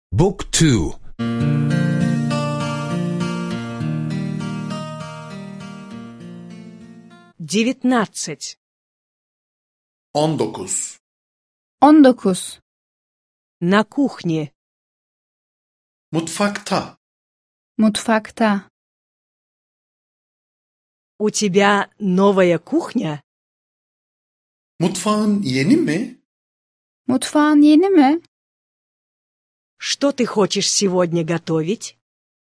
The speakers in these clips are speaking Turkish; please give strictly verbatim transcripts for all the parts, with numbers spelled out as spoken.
Book two. Девятнадцать. On dokuz. On dokuz. На кухне. Mutfakta. Mutfakta. У тебя новая кухня? Mutfağın yeni mi? Mutfağın yeni mi? Что ты хочешь сегодня готовить?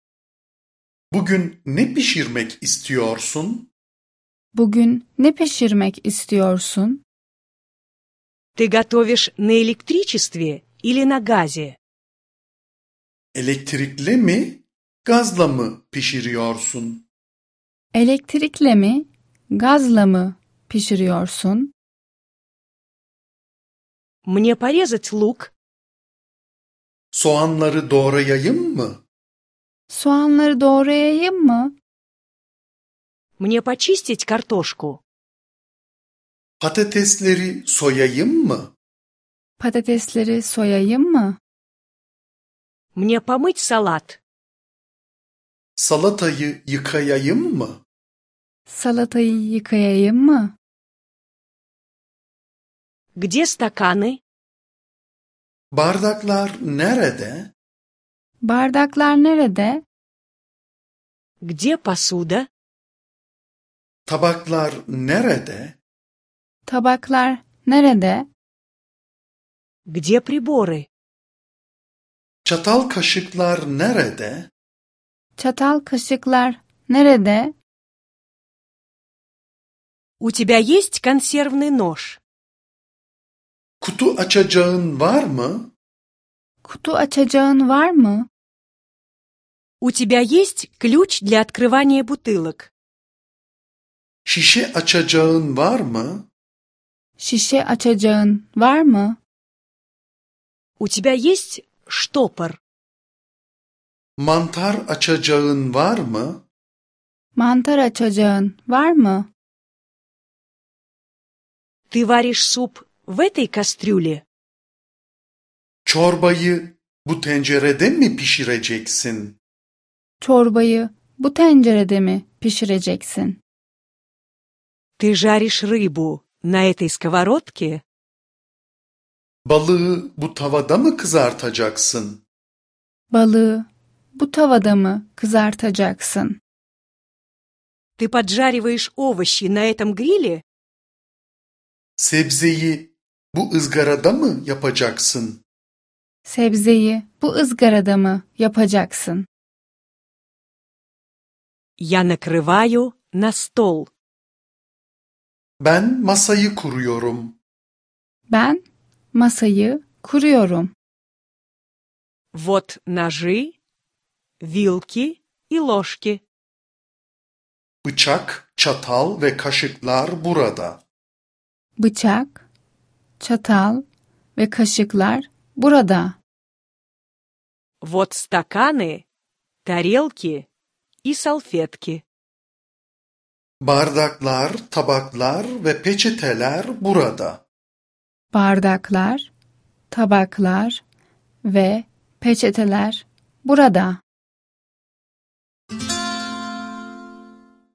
Bugün ne pişirmek istiyorsun? Bugün ne pişirmek istiyorsun? Ты готовишь на электричестве или на газе? Elektrikli mi, gazla mı pişiriyorsun? Elektrikle mi, gazla mı pişiriyorsun? Мне порезать лук? Soğanları doğrayayım mı? Soğanları doğrayayım mı? Мне почистить картошку? Patatesleri soyayım mı? Patatesleri soyayım mı? Мне помыть салат? Salatayı yıkayayım mı? Salatayı yıkayayım mı? Где стаканы? Bardaklar nerede? Bardaklar nerede? Где посуда? Tabaklar nerede? Tabaklar nerede? Где приборы? Çatal kaşıklar nerede? Çatal kaşıklar nerede? У тебя есть консервный нож? Kutu açacağın var mı? Kutu açacağın var mı? У тебя есть ключ для открывания бутылок? Şişe açacağın var mı? Şişe açacağın var mı? У тебя есть штопор? Mantar açacağın var mı? Mantar açacağın var mı? Ты варишь суп в этой кастрюле? Çorbayı bu tencerede mi pişireceksin? Çorbayı bu tencerede mi pişireceksin? Ты жаришь рыбу на этой сковородке? Balığı bu tavada mı kızartacaksın? Balığı bu tavada mı kızartacaksın? Ты поджариваешь овощи на этом гриле? Sebzeyi bu ızgarada mı yapacaksın? Sebzeyi bu ızgarada mı yapacaksın? Я накрываю на стол. Ben masayı kuruyorum. Ben masayı kuruyorum. Вот ножи, вилки и ложки. Bıçak, çatal ve kaşıklar burada. Bıçak, çatal ve kaşıklar burada. Вот стаканы, тарелки и салфетки. Bardaklar, tabaklar ve peçeteler burada. Bardaklar, tabaklar ve peçeteler burada.